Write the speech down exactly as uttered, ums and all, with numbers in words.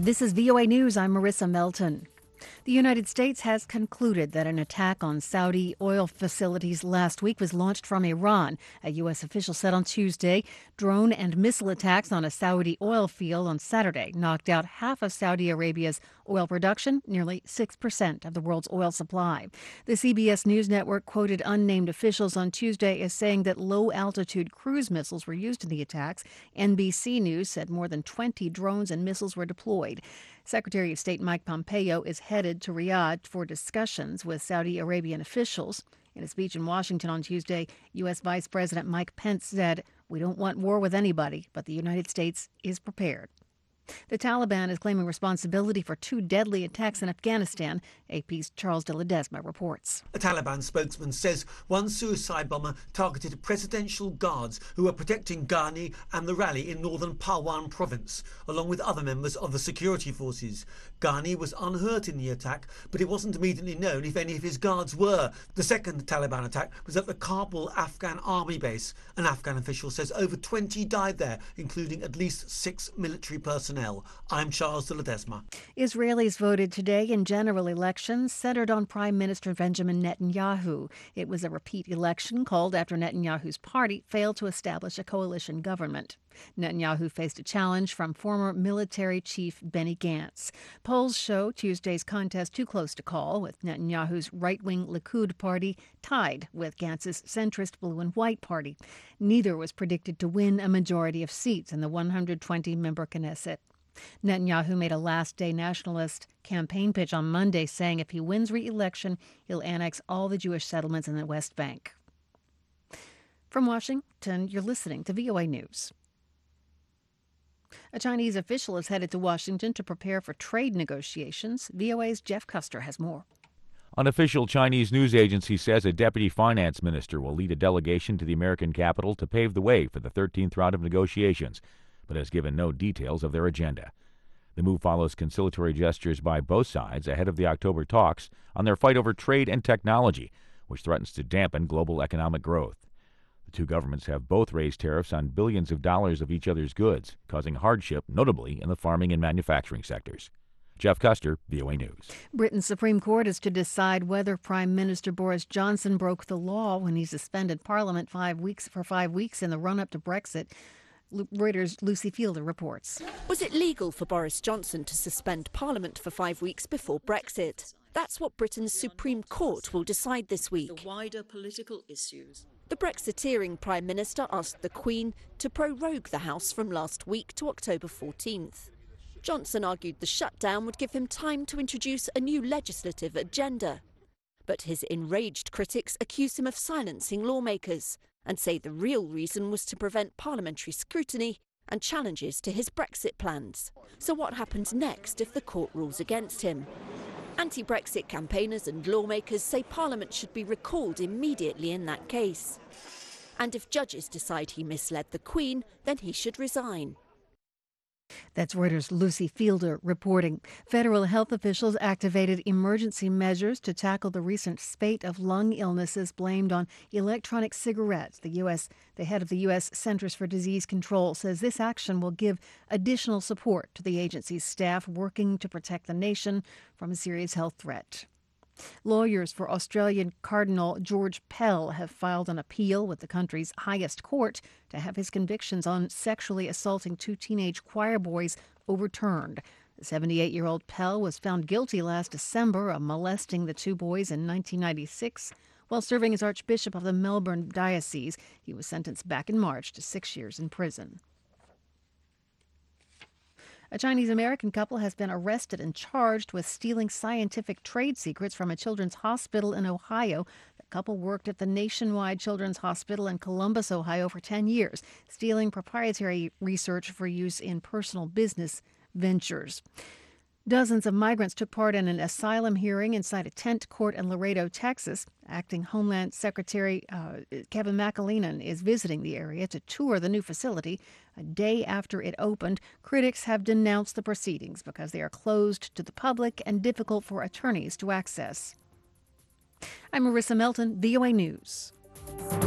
This is V O A News. I'm Marissa Melton. The United States has concluded that an attack on Saudi oil facilities last week was launched from Iran. A U S official said on Tuesday drone and missile attacks on a Saudi oil field on Saturday knocked out half of Saudi Arabia's oil production, nearly six percent of the world's oil supply. The C B S News network quoted unnamed officials on Tuesday as saying that low-altitude cruise missiles were used in the attacks. N B C News said more than twenty drones and missiles were deployed. Secretary of State Mike Pompeo is headed to Riyadh for discussions with Saudi Arabian officials. In a speech in Washington on Tuesday, U S. Vice President Mike Pence said, "We don't want war with anybody, but the United States is prepared." The Taliban is claiming responsibility for two deadly attacks in Afghanistan. A P's Charles de Ledesma reports. A Taliban spokesman says one suicide bomber targeted presidential guards who were protecting Ghani and the rally in northern Parwan province, along with other members of the security forces. Ghani was unhurt in the attack, but it wasn't immediately known if any of his guards were. The second Taliban attack was at the Kabul Afghan army base. An Afghan official says over twenty died there, including at least six military personnel. I'm Charles de Ledesma. Israelis voted today in general elections centered on Prime Minister Benjamin Netanyahu. It was a repeat election called after Netanyahu's party failed to establish a coalition government. Netanyahu faced a challenge from former military chief Benny Gantz. Polls show Tuesday's contest too close to call, with Netanyahu's right-wing Likud party tied with Gantz's centrist Blue and White party. Neither was predicted to win a majority of seats in the one hundred twenty member Knesset. Netanyahu made a last-day nationalist campaign pitch on Monday, saying if he wins re-election, he'll annex all the Jewish settlements in the West Bank. From Washington, you're listening to V O A News. A Chinese official is headed to Washington to prepare for trade negotiations. V O A's Jeff Custer has more. An official Chinese news agency says a deputy finance minister will lead a delegation to the American capital to pave the way for the thirteenth round of negotiations, but has given no details of their agenda. The move follows conciliatory gestures by both sides ahead of the October talks on their fight over trade and technology, which threatens to dampen global economic growth. The two governments have both raised tariffs on billions of dollars of each other's goods, causing hardship, notably in the farming and manufacturing sectors. Jeff Custer, V O A News. Britain's Supreme Court is to decide whether Prime Minister Boris Johnson broke the law when he suspended Parliament five weeks for five weeks in the run-up to Brexit. Reuters' Lucy Fielder reports. Was it legal for Boris Johnson to suspend Parliament for five weeks before Brexit? That's what Britain's Supreme Court will decide this week. The wider political issues. The Brexiteering Prime Minister asked the Queen to prorogue the House from last week to October fourteenth. Johnson argued the shutdown would give him time to introduce a new legislative agenda. But his enraged critics accuse him of silencing lawmakers and say the real reason was to prevent parliamentary scrutiny and challenges to his Brexit plans. So what happens next if the court rules against him? Anti-Brexit campaigners and lawmakers say Parliament should be recalled immediately in that case. And if judges decide he misled the Queen, then he should resign. That's Reuters' Lucy Fielder reporting. Federal health officials activated emergency measures to tackle the recent spate of lung illnesses blamed on electronic cigarettes. The U S, the head of the U S. Centers for Disease Control says this action will give additional support to the agency's staff working to protect the nation from a serious health threat. Lawyers for Australian Cardinal George Pell have filed an appeal with the country's highest court to have his convictions on sexually assaulting two teenage choir boys overturned. The seventy-eight-year-old Pell was found guilty last December of molesting the two boys in nineteen ninety-six. While serving as Archbishop of the Melbourne Diocese, he was sentenced back in March to six years in prison. A Chinese-American couple has been arrested and charged with stealing scientific trade secrets from a children's hospital in Ohio. The couple worked at the Nationwide Children's Hospital in Columbus, Ohio for ten years, stealing proprietary research for use in personal business ventures. Dozens of migrants took part in an asylum hearing inside a tent court in Laredo, Texas. Acting Homeland Secretary uh, Kevin McAleenan is visiting the area to tour the new facility. A day after it opened, critics have denounced the proceedings because they are closed to the public and difficult for attorneys to access. I'm Marissa Melton, V O A News.